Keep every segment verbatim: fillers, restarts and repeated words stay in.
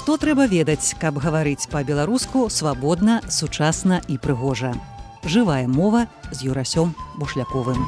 Што трэба ведаць, каб гаварыць па-беларуску свабодна, сучасна і прыгожа. Жывая мова з Юрасём Бушляковым.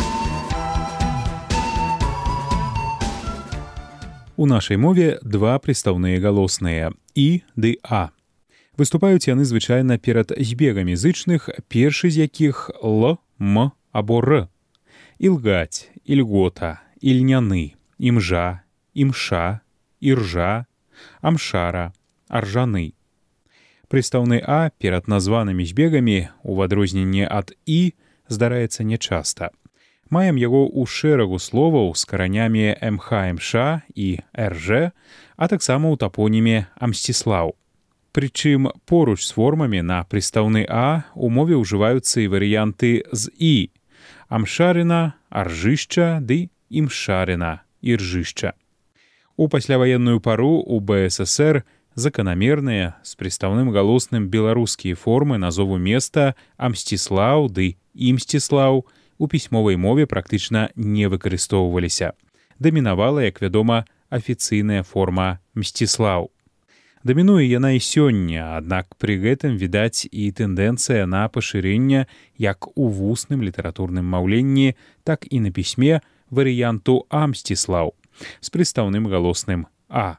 У нашай мове два прыстаўныя галосныя «і» ды «а». Выступаюць яны звычайна перад збегамі зычных, першы з якіх «л», «м» або «р». Ілгаць, ільгота, ільняны, імжа, імша, іржа, амшара, аржаны. Прыстаўны «а» перад названымі збегамі, у адрозненне ад «і», здараецца нячаста. Маем яго ў шэрагу словаў з каранямі «мх-мш» і «рж», а таксама ў тапоніме «Амсціслаў». Прычым поруч з формамі на прыстаўны «а» у мове ўжываюцца і варыянты з «і» – амшарына, аржышча ды імшарына, іржышча. У пасляваенную пару ў бэ эс эс эр заканамерныя з прыстаўным галосным беларускія формы назову места Амсціслаў ды Імсціслаў у пісьмовай мове практычна не выкарыстоўваліся. Дамінавала, як вядома, афіцыйная форма Мсціслаў. Дамінуе яна і сёння, аднак пры гэтым відаць і тэндэнцыя на пашырэнне як у вусным літаратурным маўленні, так і на пісьме варыянту Амсціслаў з прыстаўным галосным «а».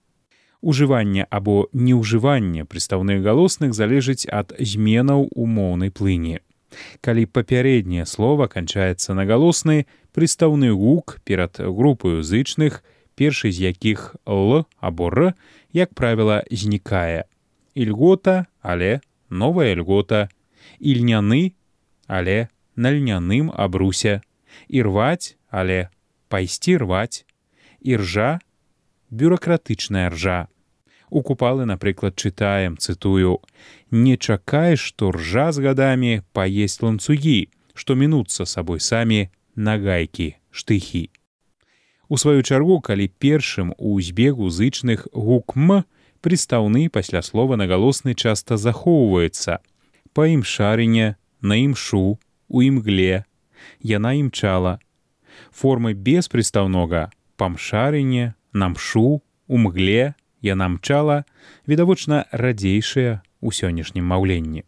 Ужыванне або неўжыванне прыстаўных галосных залежыць ад зменаў у моўнай плыні. Калі папярэдняе слова канчаецца на галосны, прыстаўны гук перад групаю зычных, першы з якіх «л» або «р», як правіла, знікае. Ільгота, але новая льгота. Ільняны, але на льняным абрусе. Ірваць, але пайсці рваць. Іржа, бюракратычная ржа. У купалы, напрыклад, чытаем, цытую, «Не чакай, што ржа з гадамі паесць ланцугі, што мінуцца сабой самі нагайкі, штыхі». У сваю чаргу, калі першым у збегу зычных гук «м», прыстаўны пасля слова на галосны часта захоўваецца. Па імшарыне, на імшу, у імгле, яна імчала. Формы без прыстаўнога «памшарыне», «намшу», «у мгле», яна мчала, відавочна радзейшыя ў сённяшнім маўленні.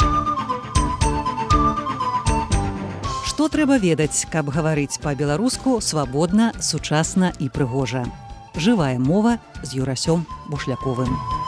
Што трэба ведаць, каб гаварыць па-беларуску свабодна, сучасна і прыгожа. Жывая мова з Юрасём Бушляковым.